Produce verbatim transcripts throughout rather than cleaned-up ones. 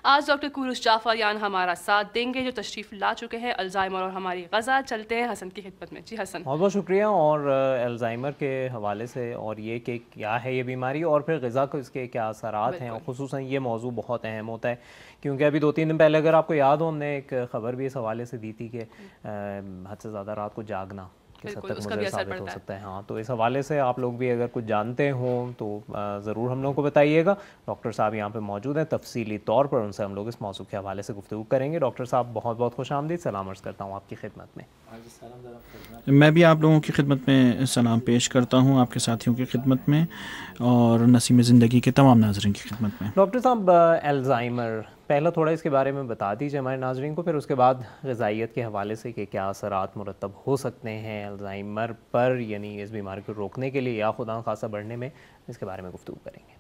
آج ڈاکٹر کوروش جعفریان ہمارا ساتھ دیں گے جو تشریف لا چکے ہیں الزائمر اور ہماری غذا. چلتے ہیں حسن کی خدمت میں. جی حسن. بہت بہت شکریہ. اور الزائمر کے حوالے سے اور یہ کہ کیا ہے یہ بیماری اور پھر غذا کو اس کے کیا اثرات ہیں, اور خصوصاً یہ موضوع بہت اہم ہوتا ہے کیونکہ ابھی دو تین دن پہلے اگر آپ کو یاد ہو ہم نے ایک خبر بھی اس حوالے سے دی تھی کہ حد سے زیادہ رات کو جاگنا کس حد تک مضر ثابت ہو سکتا ہے. ہاں تو اس حوالے سے آپ لوگ بھی اگر کچھ جانتے ہوں تو ضرور ہم لوگوں کو بتائیے گا. ڈاکٹر صاحب یہاں پہ موجود ہیں, تفصیلی طور پر ان سے ہم لوگ اس موضوع کے حوالے سے گفتگو کریں گے. ڈاکٹر صاحب بہت بہت خوش آمدید, سلام عرض کرتا ہوں آپ کی خدمت میں. میں بھی آپ لوگوں کی خدمت میں سلام پیش کرتا ہوں, آپ کے ساتھیوں کی خدمت میں اور نسیم زندگی کے تمام ناظرین کی خدمت میں. ڈاکٹر صاحب الزائمر, پہلا تھوڑا اس کے بارے میں بتا دیجیے ہمارے ناظرین کو, پھر اس کے بعد غذائیت کے حوالے سے کہ کیا اثرات مرتب ہو سکتے ہیں الزائمر پر, یعنی اس بیماری کو روکنے کے لیے یا خدا نخواستہ بڑھنے میں, اس کے بارے میں گفتگو کریں گے.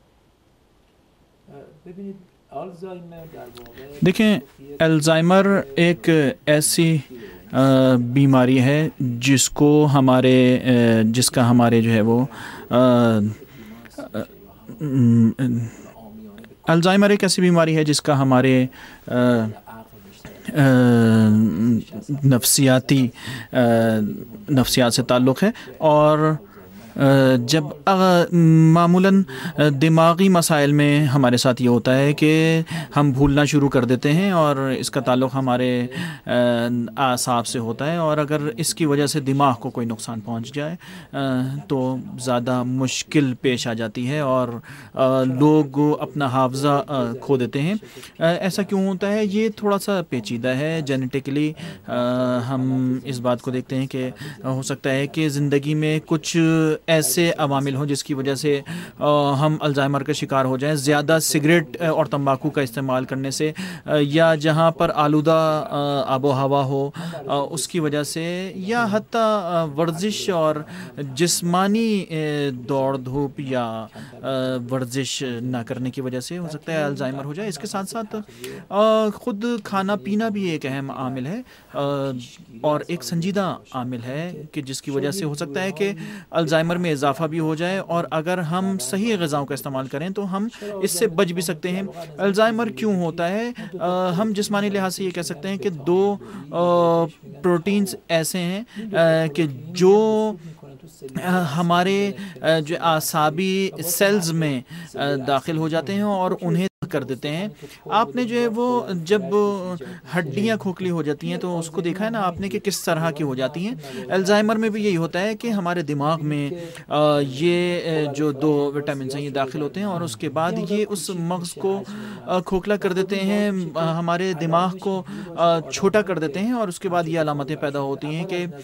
دیکھیں, الزائمر ایک ایسی بیماری ہے جس کو ہمارے جس کا ہمارے جو ہے وہ الزائمر ایک ایسی بیماری ہے جس کا ہمارے نفسیاتی نفسیات سے تعلق ہے. اور جب معمولاً دماغی مسائل میں ہمارے ساتھ یہ ہوتا ہے کہ ہم بھولنا شروع کر دیتے ہیں اور اس کا تعلق ہمارے اعصاب سے ہوتا ہے, اور اگر اس کی وجہ سے دماغ کو کوئی نقصان پہنچ جائے تو زیادہ مشکل پیش آ جاتی ہے اور لوگ اپنا حافظہ کھو دیتے ہیں. ایسا کیوں ہوتا ہے؟ یہ تھوڑا سا پیچیدہ ہے. جینیٹکلی ہم اس بات کو دیکھتے ہیں کہ ہو سکتا ہے کہ زندگی میں کچھ ایسے عوامل ہوں جس کی وجہ سے ہم الزائمر کا شکار ہو جائیں. زیادہ سگریٹ اور تمباکو کا استعمال کرنے سے, یا جہاں پر آلودہ آب و ہوا ہو اس کی وجہ سے, یا حتیٰ ورزش اور جسمانی دوڑ دھوپ یا ورزش نہ کرنے کی وجہ سے ہو سکتا ہے الزائمر ہو جائے. اس کے ساتھ ساتھ خود کھانا پینا بھی ایک اہم عامل ہے اور ایک سنجیدہ عامل ہے کہ جس کی وجہ سے ہو سکتا ہے کہ الزائمر میں اضافہ بھی ہو جائے, اور اگر ہم صحیح غذاؤں کا استعمال کریں تو ہم اس سے بچ بھی سکتے ہیں. الزائمر کیوں ہوتا ہے؟ ہم جسمانی لحاظ سے یہ کہہ سکتے ہیں کہ دو پروٹینز ایسے ہیں کہ جو ہمارے جو اعصابی سیلز میں داخل ہو جاتے ہیں اور انہیں کر دیتے ہیں. آپ نے جو ہے وہ جب ہڈیاں کھوکھلی ہو جاتی ہیں تو اس کو دیکھا ہے نا آپ نے کہ کس طرح کی ہو جاتی ہیں. الزائمر میں بھی یہی ہوتا ہے کہ ہمارے دماغ میں یہ جو دو وٹامنس ہیں یہ داخل ہوتے ہیں اور اس کے بعد یہ اس مغز کو کھوکھلا کر دیتے ہیں, ہمارے دماغ کو چھوٹا کر دیتے ہیں, اور اس کے بعد یہ علامتیں پیدا ہوتی ہیں کہ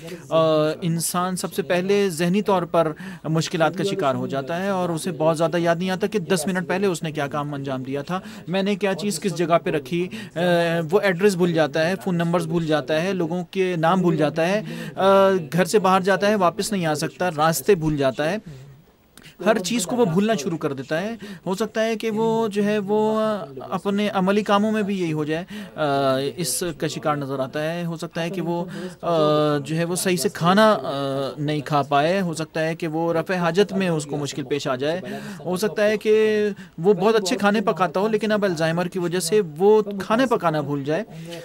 انسان سب سے پہلے ذہنی طور پر مشکلات کا شکار ہو جاتا ہے اور اسے بہت زیادہ یاد نہیں آتا کہ دس منٹ پہلے اس نے کیا کام انجام دیا تھا, میں نے کیا چیز کس جگہ پہ رکھی. وہ ایڈریس بھول جاتا ہے, فون نمبرز بھول جاتا ہے, لوگوں کے نام بھول جاتا ہے, گھر سے باہر جاتا ہے واپس نہیں آ سکتا, راستے بھول جاتا ہے, ہر چیز کو وہ بھولنا شروع کر دیتا ہے. ہو سکتا ہے کہ وہ جو ہے وہ اپنے عملی کاموں میں بھی یہی ہو جائے, اس کا شکار نظر آتا ہے. ہو سکتا ہے کہ وہ جو ہے وہ صحیح سے کھانا نہیں کھا پائے, ہو سکتا ہے کہ وہ رفع حاجت میں اس کو مشکل پیش آ جائے, ہو سکتا ہے کہ وہ بہت اچھے کھانے پکاتا ہو لیکن اب الزائمر کی وجہ سے وہ کھانے پکانا بھول جائے.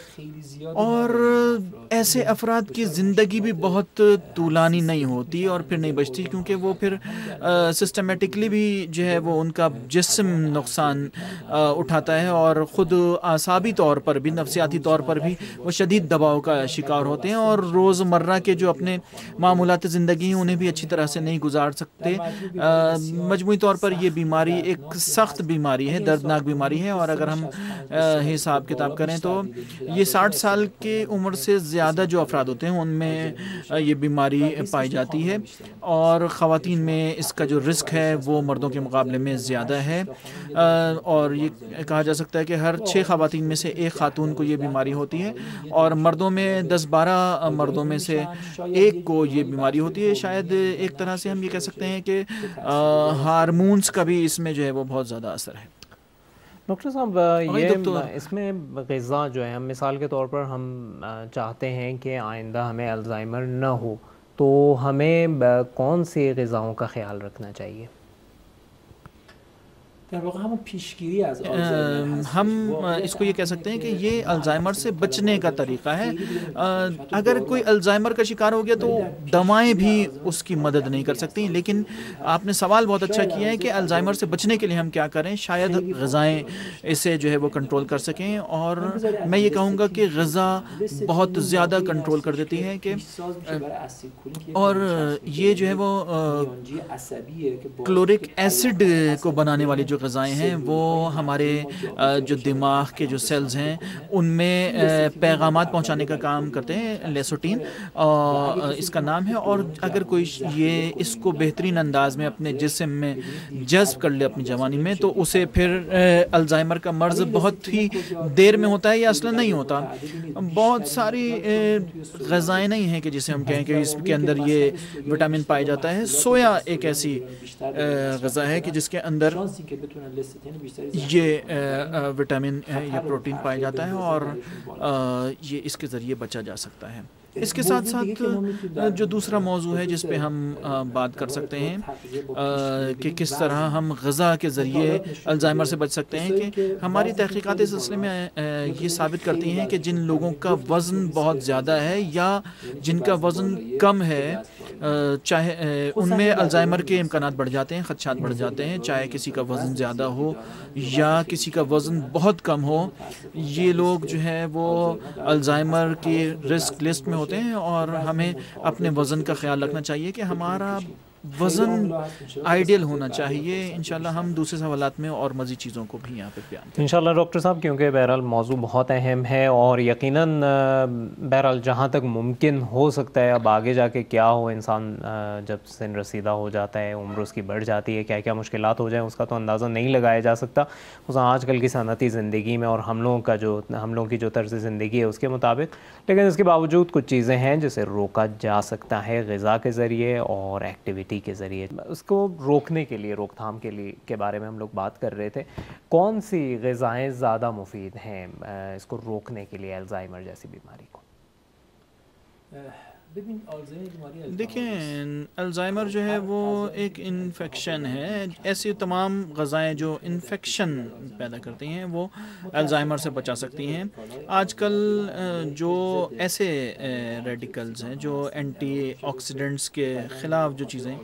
اور ایسے افراد کی زندگی بھی بہت طولانی نہیں ہوتی اور پھر نہیں بچتی, کیونکہ وہ پھر سسٹمیٹکلی بھی جو ہے وہ ان کا جسم نقصان اٹھاتا ہے اور خود اعصابی طور پر بھی, نفسیاتی طور پر بھی وہ شدید دباؤ کا شکار ہوتے ہیں اور روز مرہ کے جو اپنے معمولات زندگی ہیں انہیں بھی اچھی طرح سے نہیں گزار سکتے. مجموعی طور پر یہ بیماری ایک سخت بیماری ہے, دردناک بیماری ہے, اور اگر ہم حساب کتاب کریں تو یہ ساٹھ سال کے عمر سے زیادہ جو افراد ہوتے ہیں ان میں یہ بیماری پائی جاتی ہے, اور خواتین میں اس کا جو رسک ہے وہ مردوں کے مقابلے میں زیادہ ہے. اور یہ کہا جا سکتا ہے کہ ہر چھ خواتین میں سے ایک خاتون کو یہ بیماری ہوتی ہے, اور مردوں میں دس بارہ مردوں میں سے ایک کو یہ بیماری ہوتی ہے. شاید ایک طرح سے ہم یہ کہہ سکتے ہیں کہ ہارمونز کا بھی اس میں جو ہے وہ بہت زیادہ اثر ہے. ڈاکٹر صاحب یہ اس میں غذا جو ہے, ہم مثال کے طور پر ہم چاہتے ہیں کہ آئندہ ہمیں الزائمر نہ ہو, تو ہمیں کون سی غذاؤں کا خیال رکھنا چاہیے؟ ہم اس کو یہ کہہ سکتے ہیں کہ یہ الزائمر سے بچنے کا طریقہ ہے. اگر کوئی الزائمر کا شکار ہو گیا تو دوائیں بھی اس کی مدد نہیں کر سکتی. لیکن آپ نے سوال بہت اچھا کیا ہے کہ الزائمر سے بچنے کے لیے ہم کیا کریں. شاید غذائیں اسے جو ہے وہ کنٹرول کر سکیں, اور میں یہ کہوں گا کہ غذا بہت زیادہ کنٹرول کر دیتی ہے کہ, اور یہ جو ہے وہ کلورک ایسڈ کو بنانے والی جو غذائیں ہیں وہ ہمارے جو دماغ کے جو سیلز ہیں ان میں پیغامات پہنچانے کا کام کرتے ہیں. لیسوٹین اس کا نام ہے, اور اگر کوئی یہ اس کو بہترین انداز میں اپنے جسم میں جذب کر لے اپنی جوانی میں, تو اسے پھر الزائمر کا مرض بہت ہی دیر میں ہوتا ہے یا اصلا نہیں ہوتا. بہت ساری غذائیں نہیں ہیں کہ جسے ہم کہیں کہ اس کے اندر یہ وٹامن پایا جاتا ہے. سویا ایک ایسی غذا ہے کہ جس کے اندر یہ وٹامن یا پروٹین پایا جاتا ہے, اور یہ اس کے ذریعے بچا جا سکتا ہے. اس کے ساتھ ساتھ جو دوسرا موضوع ہے جس پہ ہم بات کر سکتے ہیں کہ کس طرح ہم غذا کے ذریعے الزائمر سے بچ سکتے ہیں, کہ ہماری تحقیقات اس سلسلے میں یہ ثابت کرتی ہیں کہ جن لوگوں کا وزن بہت زیادہ ہے یا جن کا وزن کم ہے, چاہے ان میں الزائمر کے امکانات بڑھ جاتے ہیں, خدشات بڑھ جاتے ہیں, چاہے کسی کا وزن زیادہ ہو یا کسی کا وزن بہت کم ہو. یہ لوگ جو ہے وہ الزائمر کی رسک لسٹ میں ہوتے ہیں, اور ہمیں اپنے وزن کا خیال رکھنا چاہیے کہ ہمارا وزن آئیڈیل ہونا چاہیے. انشاءاللہ ہم دوسرے سوالات میں اور مزید چیزوں کو بھی یہاں پہ بیان کریں انشاءاللہ ڈاکٹر صاحب, کیونکہ بہرحال موضوع بہت اہم ہے, اور یقیناً بہرحال جہاں تک ممکن ہو سکتا ہے, اب آگے جا کے کیا ہو, انسان جب سن رسیدہ ہو جاتا ہے, عمر اس کی بڑھ جاتی ہے, کیا کیا مشکلات ہو جائیں اس کا تو اندازہ نہیں لگایا جا سکتا. اس آج کل کی صنعتی زندگی میں اور ہم لوگوں کا جو ہم لوگوں کی جو طرز زندگی ہے اس کے مطابق, لیکن اس کے باوجود کچھ چیزیں ہیں جسے روکا جا سکتا ہے غذا کے ذریعے اور ایکٹیویٹی کے ذریعے. اس کو روکنے کے لیے, روک تھام کے لیے کے بارے میں ہم لوگ بات کر رہے تھے. کون سی غذائیں زیادہ مفید ہیں اس کو روکنے کے لیے, الزائمر جیسی بیماری کو؟ دیکھیں, الزائمر جو ہے وہ ایک انفیکشن ہے. ایسی تمام غذائیں جو انفیکشن پیدا کرتی ہیں وہ الزائمر سے بچا سکتی ہیں. آج کل جو ایسے ریڈیکلز ہیں جو اینٹی آکسیڈنٹس کے خلاف جو چیزیں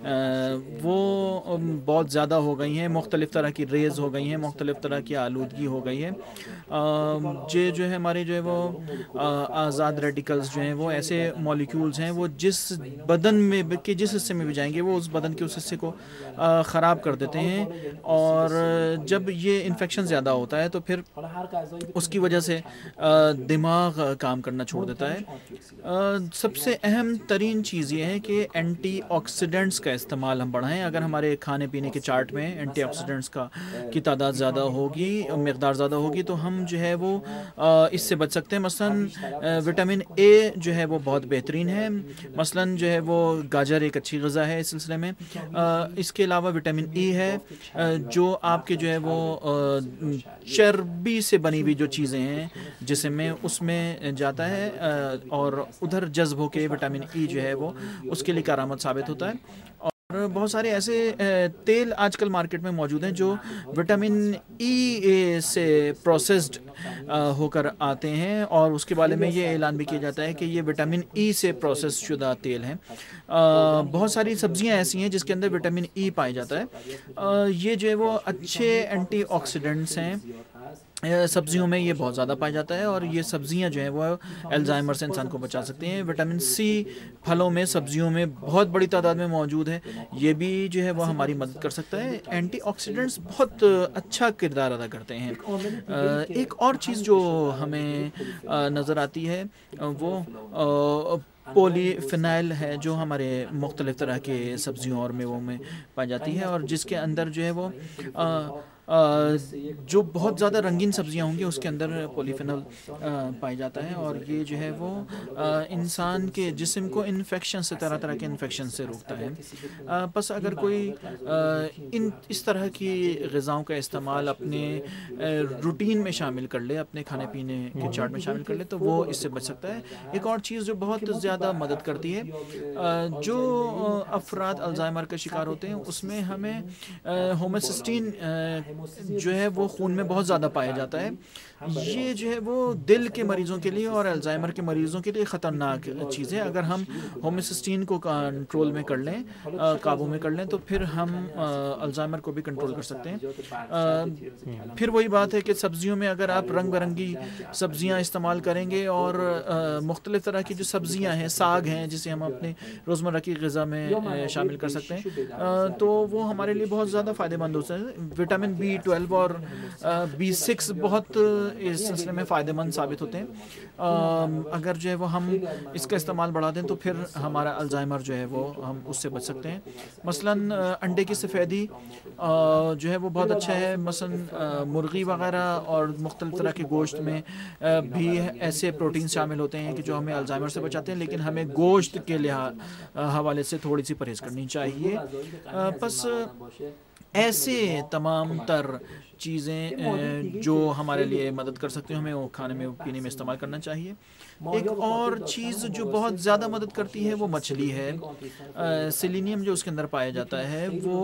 وہ بہت زیادہ ہو گئی ہیں, مختلف طرح کی ریز ہو گئی ہیں, مختلف طرح کی آلودگی ہو گئی ہے. یہ جو ہے ہمارے جو ہے وہ آزاد ریڈیکلز جو ہیں وہ ایسے مالیکیولز ہیں وہ جس بدن میں کہ جس حصے میں بھی جائیں گے وہ اس بدن کے اس حصے کو خراب کر دیتے ہیں, اور جب یہ انفیکشن زیادہ ہوتا ہے تو پھر اس کی وجہ سے دماغ کام کرنا چھوڑ دیتا ہے. سب سے اہم ترین چیز یہ ہے کہ اینٹی آکسیڈنٹس کا استعمال ہم بڑھائیں. اگر ہمارے کھانے پینے کے چارٹ میں اینٹی آکسیڈنٹس کا کی تعداد زیادہ ہوگی, مقدار زیادہ ہوگی, تو ہم جو ہے وہ اس سے بچ سکتے ہیں. مثلا وٹامن اے جو ہے وہ بہت بہترین ہے. مثلا جو ہے وہ گاجر ایک اچھی غذا ہے اس سلسلے میں. اس کے علاوہ وٹامن ای ہے جو آپ کے جو ہے وہ چربی سے بنی ہوئی جو چیزیں ہیں جسم میں اس میں جاتا ہے, اور ادھر جذب ہو کے وٹامن ای جو ہے وہ اس کے لیے کارآمد ثابت ہوتا ہے. اور بہت سارے ایسے تیل آج کل مارکیٹ میں موجود ہیں جو وٹامن ای سے پروسیسڈ ہو کر آتے ہیں, اور اس کے بارے میں یہ اعلان بھی کیا جاتا ہے کہ یہ وٹامن ای سے پروسیس شدہ تیل ہیں. بہت ساری سبزیاں ایسی ہیں جس کے اندر وٹامن ای پایا جاتا ہے. یہ جو ہے وہ اچھے اینٹی آکسیڈنٹس ہیں. سبزیوں میں یہ بہت زیادہ پایا جاتا ہے, اور یہ سبزیاں جو ہیں وہ الزائمر سے انسان کو بچا سکتی ہیں. وٹامن سی پھلوں میں, سبزیوں میں بہت بڑی تعداد میں موجود ہے, یہ بھی جو ہے وہ ہماری مدد کر سکتا ہے. اینٹی آکسیڈنٹس بہت اچھا کردار ادا کرتے ہیں. ایک اور چیز جو ہمیں نظر آتی ہے وہ پولی فینائل ہے جو ہمارے مختلف طرح کے سبزیوں اور میووں میں پائی جاتی ہے, اور جس کے اندر جو ہے وہ جو بہت زیادہ رنگین سبزیاں ہوں گی اس کے اندر پولیفینول پایا جاتا ہے، اور یہ جو ہے وہ انسان کے جسم کو انفیکشن سے، طرح طرح کے انفیکشن سے روکتا ہے۔ بس اگر کوئی ان اس طرح کی غذاؤں کا استعمال اپنے روٹین میں شامل کر لے، اپنے کھانے پینے کے چارٹ میں شامل کر لے، تو وہ اس سے بچ سکتا ہے۔ ایک اور چیز جو بہت زیادہ مدد کرتی ہے، جو افراد الزائمر کا شکار ہوتے ہیں اس میں ہمیں ہوموسسٹین جو ہے وہ خون میں بہت زیادہ پایا جاتا ہے۔ یہ جو ہے وہ دل کے مریضوں کے لیے اور الزائمر کے مریضوں کے لیے خطرناک چیز ہے۔ اگر ہم ہوموسسٹین کو کنٹرول میں کر لیں، قابو میں کر لیں، تو پھر ہم الزائمر کو بھی کنٹرول کر سکتے ہیں۔ پھر وہی بات ہے کہ سبزیوں میں اگر آپ رنگ برنگی سبزیاں استعمال کریں گے اور مختلف طرح کی جو سبزیاں ہیں، ساگ ہیں جسے ہم اپنے روزمرہ کی غذا میں شامل کر سکتے ہیں، تو وہ ہمارے لیے بہت زیادہ فائدہ مند ہوتا ہے۔ وٹامن بی ٹویلو اور بی سکس بہت اس سلسلے میں فائدہ مند ثابت ہوتے ہیں۔ اگر جو ہے وہ ہم اس کا استعمال بڑھا دیں تو پھر ہمارا الزائمر جو ہے وہ ہم اس سے بچ سکتے ہیں۔ مثلاً انڈے کی سفیدی جو ہے وہ بہت اچھا ہے۔ مثلاً مرغی وغیرہ اور مختلف طرح کے گوشت میں بھی ایسے پروٹین شامل ہوتے ہیں کہ جو ہمیں الزائمر سے بچاتے ہیں، لیکن ہمیں گوشت کے لحاظ حوالے سے تھوڑی سی پرہیز کرنی چاہیے۔ بس ایسے تمام تر چیزیں جو ہمارے لیے مدد کر سکتے ہیں ہمیں وہ کھانے میں پینے میں استعمال کرنا چاہیے۔ ایک اور چیز جو بہت زیادہ مدد کرتی ہے وہ مچھلی ہے۔ سیلینیم جو اس کے اندر پایا جاتا ہے وہ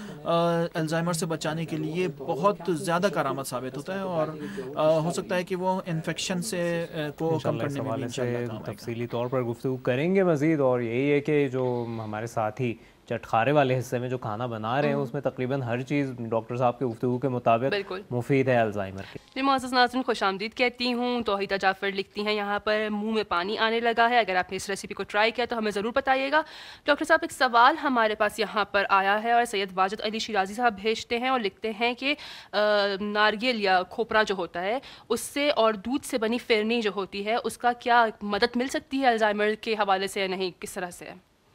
الزائمر سے بچانے کے لیے بہت زیادہ کارآمد ثابت ہوتا ہے، اور ہو سکتا ہے کہ وہ انفیکشن سے کو کم کرنے میں بھی انشاءاللہ کام آئے گا۔ تفصیلی طور پر گفتگو کریں گے مزید، اور یہی ہے کہ جو ہمارے ساتھی چٹخارے والے حصے میں جو کھانا بنا رہے ہیں اس میں تقریباً ہر چیز ڈاکٹر صاحب کے گفتگو کے مطابق مفید ہے الزائمر کی۔ جی معزز ناظرین، خوش آمدید کہتی ہوں۔ توحیدہ جعفر لکھتی ہیں یہاں پر منہ میں پانی آنے لگا ہے، اگر آپ نے اس ریسیپی کو ٹرائی کیا تو ہمیں ضرور بتائیے گا۔ ڈاکٹر صاحب ایک سوال ہمارے پاس یہاں پر آیا ہے، اور سید واجد علی شیرازی صاحب بھیجتے ہیں اور لکھتے ہیں کہ ناریل یا کھوپرا جو ہوتا ہے اس سے اور دودھ سے بنی فرنی جو ہوتی ہے اس کا کیا مدد مل سکتی ہے الزائمر کے حوالے سے یا نہیں، کس طرح سے؟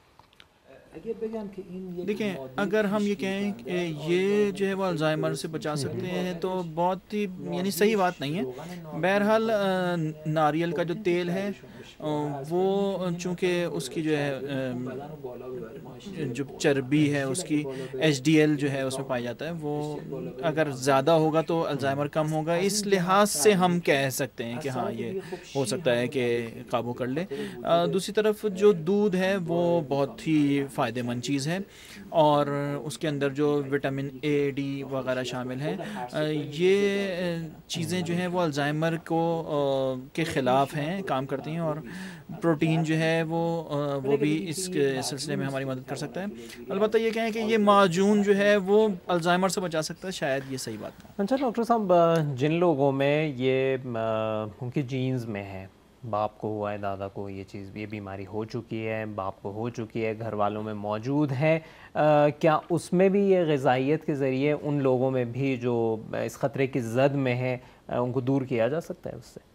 دیکھیں، اگر ہم یہ کہیں کہ یہ جو ہے وہ الزائمر سے بچا سکتے ہیں تو بہت ہی یعنی صحیح بات نہیں ہے۔ بہرحال ناریل کا جو تیل ہے وہ چونکہ اس کی جو ہے جو چربی ہے اس کی ایچ ڈی ایل جو ہے اس میں پایا جاتا ہے، وہ اگر زیادہ ہوگا تو الزائمر کم ہوگا، اس لحاظ سے ہم کہہ سکتے ہیں کہ ہاں یہ ہو سکتا ہے کہ قابو کر لے۔ دوسری طرف جو دودھ ہے وہ بہت ہی فائدہ مند چیز ہے، اور اس کے اندر جو وٹامن اے ڈی وغیرہ شامل ہیں، یہ چیزیں جو ہیں وہ الزائمر کو کے خلاف ہیں، کام کرتی ہیں، اور پروٹین جو ہے وہ وہ بھی اس کے سلسلے میں ہماری مدد کر سکتا ہے۔ البتہ یہ کہیں کہ یہ معجون جو ہے وہ الزائمر سے بچا سکتا ہے، شاید یہ صحیح بات نہیں۔ اچھا ڈاکٹر صاحب، جن لوگوں میں یہ ان کی جینز میں ہے، باپ کو ہوا ہے، دادا کو یہ چیز یہ بیماری ہو چکی ہے، باپ کو ہو چکی ہے، گھر والوں میں موجود ہے، کیا اس میں بھی یہ غذائیت کے ذریعے ان لوگوں میں بھی جو اس خطرے کی زد میں ہیں ان کو دور کیا جا سکتا ہے اس سے؟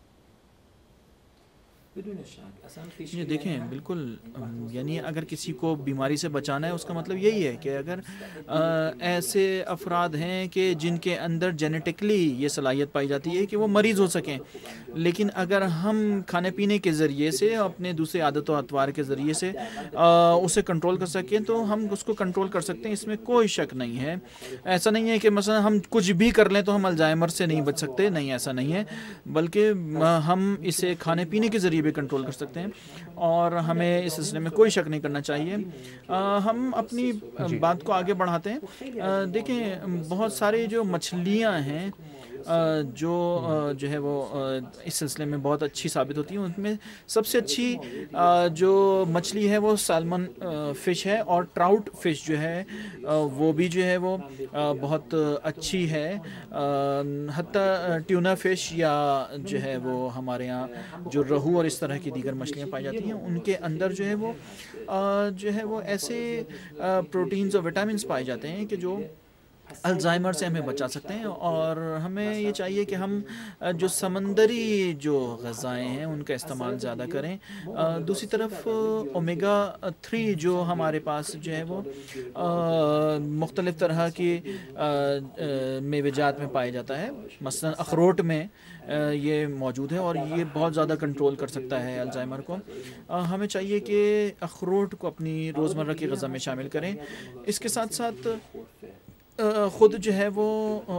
یہ دیکھیں، بالکل، یعنی اگر کسی کو بیماری سے بچانا ہے اس کا مطلب یہی ہے کہ اگر ایسے افراد ہیں کہ جن کے اندر جینیٹکلی یہ صلاحیت پائی جاتی ہے کہ وہ مریض ہو سکیں، لیکن اگر ہم کھانے پینے کے ذریعے سے، اپنے دوسرے عادت و اطوار کے ذریعے سے اسے کنٹرول کر سکیں تو ہم اس کو کنٹرول کر سکتے ہیں، اس میں کوئی شک نہیں ہے۔ ایسا نہیں ہے کہ مثلا ہم کچھ بھی کر لیں تو ہم الزائمر سے نہیں بچ سکتے، نہیں، ایسا نہیں ہے، بلکہ ہم اسے کھانے پینے کے ذریعے بھی کنٹرول کر سکتے ہیں، اور ہمیں اس سلسلے میں کوئی شک نہیں کرنا چاہیے۔ ہم اپنی بات کو آگے بڑھاتے ہیں۔ دیکھیں، بہت ساری جو مچھلیاں ہیں جو جو ہے وہ اس سلسلے میں بہت اچھی ثابت ہوتی ہیں، ان میں سب سے اچھی جو مچھلی ہے وہ سالمن فش ہے، اور ٹراؤٹ فش جو ہے وہ بھی جو ہے وہ بہت اچھی ہے۔ حتیٰ ٹیونا فش یا جو ہے وہ ہمارے یہاں جو رہو اور اس طرح کی دیگر مچھلیاں پائی جاتی ہیں، ان کے اندر جو ہے وہ جو ہے وہ ایسے پروٹینز اور وٹامنز پائے جاتے ہیں کہ جو الزائمر سے ہمیں بچا سکتے ہیں. اور ہمیں یہ چاہیے کہ ہم جو سمندری جو غذائیں ہیں ان کا استعمال زیادہ کریں. دوسری طرف اومیگا تھری جو ہمارے پاس جو ہے وہ مختلف طرح کی میوہ جات میں پایا جاتا ہے. مثلا اخروٹ میں یہ موجود ہے اور یہ بہت زیادہ کنٹرول کر سکتا ہے الزائمر کو. ہمیں چاہیے کہ اخروٹ کو اپنی روزمرہ کی غذا میں شامل کریں. اس کے ساتھ ساتھ خود جو ہے وہ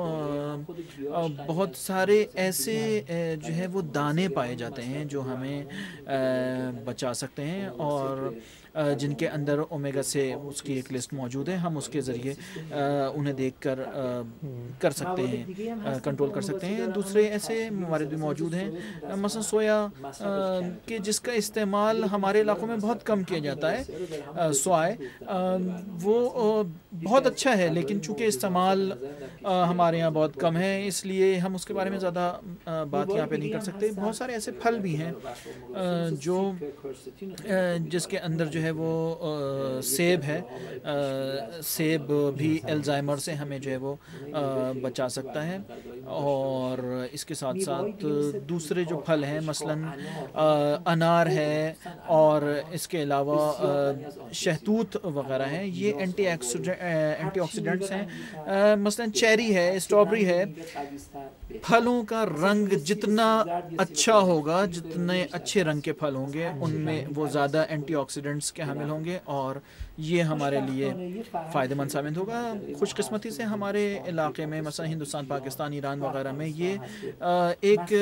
بہت سارے ایسے جو ہے وہ دانے پائے جاتے ہیں جو ہمیں بچا سکتے ہیں اور جن کے اندر اومیگا سے اس کی ایک لسٹ موجود ہے. ہم اس کے ذریعے انہیں دیکھ کر کر سکتے ہیں, کنٹرول کر سکتے ہیں. دوسرے ایسے موارد بھی موجود ہیں مثلا سویا کہ جس کا استعمال ہمارے علاقوں میں بہت کم کیا جاتا ہے. سوائے وہ بہت اچھا ہے لیکن چونکہ استعمال ہمارے یہاں بہت کم ہے اس لیے ہم اس کے بارے میں زیادہ بات یہاں پہ نہیں کر سکتے. بہت سارے ایسے پھل بھی ہیں جو جس کے اندر جو ہے وہ سیب ہے. سیب بھی الزائمر سے ہمیں جو ہے وہ بچا سکتا ہے. اور اس کے ساتھ ساتھ دوسرے جو پھل ہیں مثلاً انار ہے اور اس کے علاوہ شہتوت وغیرہ ہیں, یہ اینٹی اینٹی آکسیڈنٹس ہیں. مثلاً چیری ہے, اسٹرابری ہے. پھلوں کا رنگ جتنا اچھا ہوگا, جتنے اچھے رنگ کے پھل ہوں گے ان میں وہ زیادہ اینٹی آکسیڈنٹس کے حامل ہوں گے اور یہ ہمارے لیے فائدہ مند ثابت ہوگا. خوش قسمتی سے ہمارے علاقے میں مثلا ہندوستان, پاکستان, ایران وغیرہ میں یہ ایک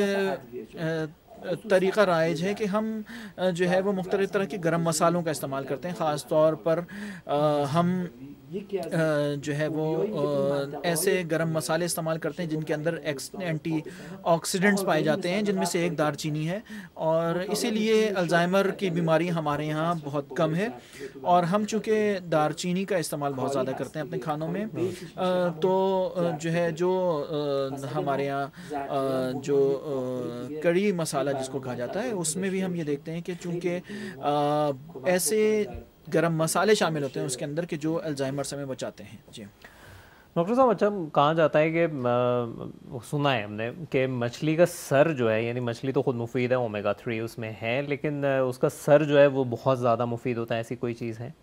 طریقہ رائج ہے کہ ہم جو ہے وہ مختلف طرح کے گرم مسالوں کا استعمال کرتے ہیں. خاص طور پر ہم جو ہے وہ ایسے گرم مسالے استعمال کرتے ہیں جن کے اندر اینٹی آکسیڈنٹس پائے جاتے ہیں جن میں سے ایک دار چینی ہے. اور اسی لیے الزائمر کی بیماری ہمارے یہاں بہت کم ہے. اور ہم چونکہ دار چینی کا استعمال بہت زیادہ کرتے ہیں اپنے کھانوں میں تو جو ہے جو ہمارے یہاں جو کڑی مسالہ جس کو کہا جاتا ہے اس میں بھی ہم یہ دیکھتے ہیں کہ چونکہ ایسے گرم مسالے شامل ہوتے ہیں اس کے اندر کہ جو الزائمر سے ہمیں بچاتے ہیں. جی ڈاکٹر صاحب, اچھا کہا جاتا ہے کہ سنا ہے ہم نے کہ مچھلی کا سر جو ہے, یعنی مچھلی تو خود مفید ہے, اومیگا تھری اس میں ہے, لیکن اس کا سر جو ہے وہ بہت زیادہ مفید ہوتا ہے. ایسی کوئی چیز ہے؟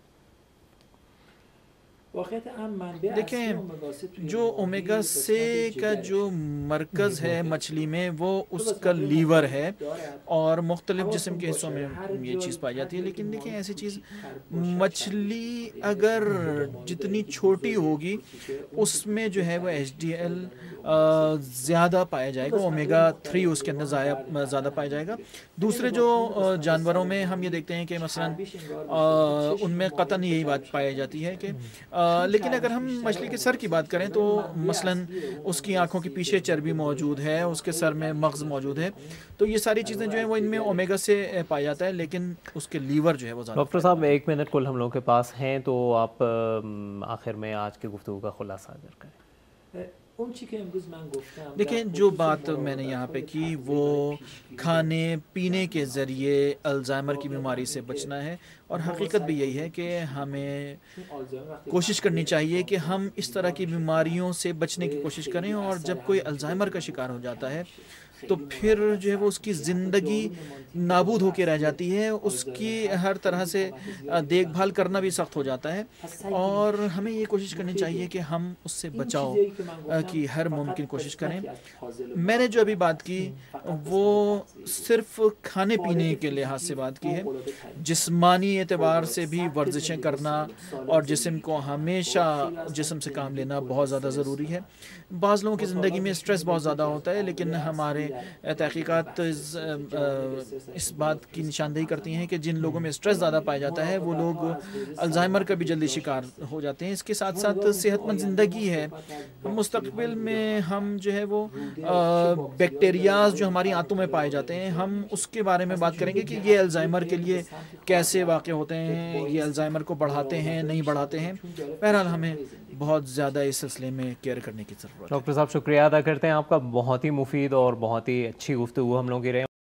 دیکھیں, جو اومیگا سے کا جو مرکز ہے مچھلی میں وہ اس کا لیور ہے اور مختلف جسم کے حصوں میں یہ چیز پائی جاتی ہے. لیکن دیکھیں ایسی چیز, مچھلی اگر جتنی چھوٹی ہوگی اس میں جو ہے وہ ایچ ڈی ایل زیادہ پایا جائے گا, اومیگا تھری اس کے اندر زیادہ پایا جائے گا. دوسرے جو جانوروں میں ہم یہ دیکھتے ہیں کہ مثلا ان میں قطعاً یہی بات پائی جاتی ہے کہ لیکن اگر ہم مچھلی کے سر کی بات کریں تو مثلاً اس کی آنکھوں کے پیچھے چربی موجود ہے, اس کے سر میں مغز موجود ہے, تو یہ ساری چیزیں جو ہیں وہ ان میں اومیگا سے پایا جاتا ہے لیکن اس کے لیور جو ہے وہ زیادہ. ڈاکٹر صاحب ایک منٹ کل ہم لوگوں کے پاس ہیں تو آپ آخر میں آج کی گفتگو کا خلاصہ اگر کریں. دیکھیں, جو بات میں نے یہاں پہ کی وہ کھانے پینے کے ذریعے الزائمر کی بیماری سے بچنا ہے اور حقیقت بھی یہی ہے کہ ہمیں کوشش کرنی چاہیے کہ ہم اس طرح کی بیماریوں سے بچنے کی کوشش کریں. اور جب کوئی الزائمر کا شکار ہو جاتا ہے تو پھر جو ہے وہ اس کی زندگی نابود ہو کے رہ جاتی ہے, اس کی ہر طرح سے دیکھ بھال کرنا بھی سخت ہو جاتا ہے. اور ہمیں یہ کوشش کرنی چاہیے کہ ہم اس سے بچاؤ کی ہر ممکن کوشش کریں. میں نے جو ابھی بات کی وہ صرف کھانے پینے کے لحاظ سے بات کی ہے. جسمانی اعتبار سے بھی ورزشیں کرنا اور جسم کو ہمیشہ جسم سے کام لینا بہت زیادہ ضروری ہے. بعض لوگوں کی زندگی میں اسٹریس بہت زیادہ ہوتا ہے لیکن ہمارے تحقیقات اس بات کی نشاندہی کرتی ہیں کہ جن لوگوں میں اسٹریس زیادہ پایا جاتا ہے وہ لوگ الزائمر کا بھی جلدی شکار ہو جاتے ہیں. اس کے ساتھ ساتھ صحت مند زندگی ہے. مستقبل میں ہم جو ہے وہ بیکٹیریاز جو ہماری آنتوں میں پائے جاتے ہیں ہم اس کے بارے میں بات کریں گے کہ یہ الزائمر کے لیے کیسے واقع ہوتے ہیں, یہ الزائمر کو بڑھاتے ہیں نہیں بڑھاتے ہیں. بہرحال ہمیں بہت زیادہ اس سلسلے میں کیئر کرنے کی ضرورت ہے. ڈاکٹر صاحب شکریہ ادا کرتے ہیں آپ کا, بہت ہی مفید اور بہت ہی اچھی گفتگو ہم لوگ کی رہے.